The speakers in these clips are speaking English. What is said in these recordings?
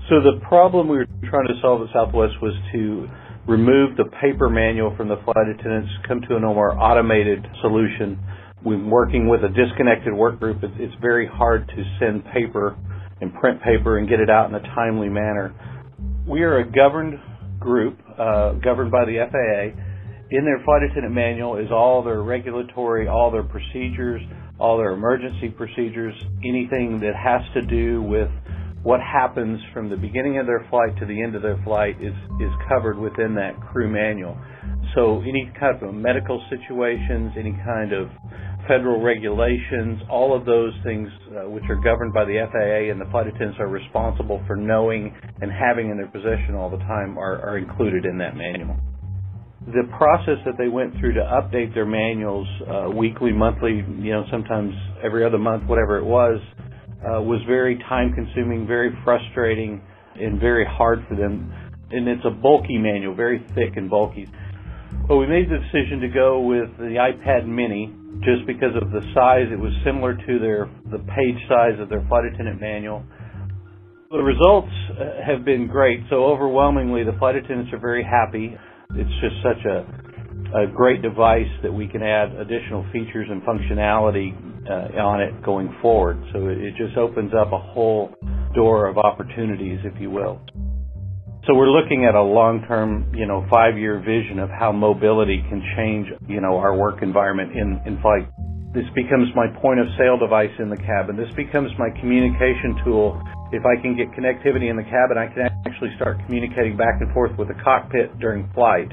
So the problem we were trying to solve at Southwest was to remove the paper manual from the flight attendants, come to a more automated solution. We're working with a disconnected work group. It's very hard to send paper and print paper and get it out in a timely manner. We are a governed group, governed by the FAA. In their flight attendant manual is all their regulatory, all their procedures, all their emergency procedures, anything that has to do with what happens from the beginning of their flight to the end of their flight is covered within that crew manual. So any kind of medical situations, any kind of federal regulations, all of those things which are governed by the FAA and the flight attendants are responsible for knowing and having in their possession all the time are included in that manual. The process that they went through to update their manuals weekly, monthly, sometimes every other month, whatever it was very time-consuming, very frustrating, and very hard for them. And it's a bulky manual, very thick and bulky. Well, we made the decision to go with the iPad Mini just because of the size. It was similar to the page size of their flight attendant manual. The results have been great. So overwhelmingly, the flight attendants are very happy. It's just such a great device that we can add additional features and functionality on it going forward. So it just opens up a whole door of opportunities, if you will. So we're looking at a long-term, 5-year vision of how mobility can change, our work environment in flight. This becomes my point-of-sale device in the cabin. This becomes my communication tool. If I can get connectivity in the cabin, I can actually start communicating back and forth with the cockpit during flight.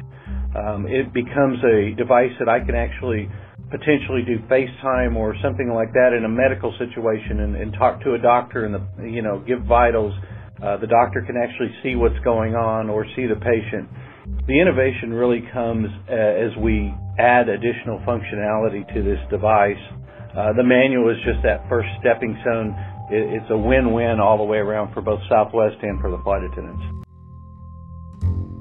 It becomes a device that I can actually potentially do FaceTime or something like that in a medical situation and talk to a doctor and give vitals. The doctor can actually see what's going on or see the patient. The innovation really comes as we add additional functionality to this device. The manual is just that first stepping stone. It's a win-win all the way around for both Southwest and for the flight attendants.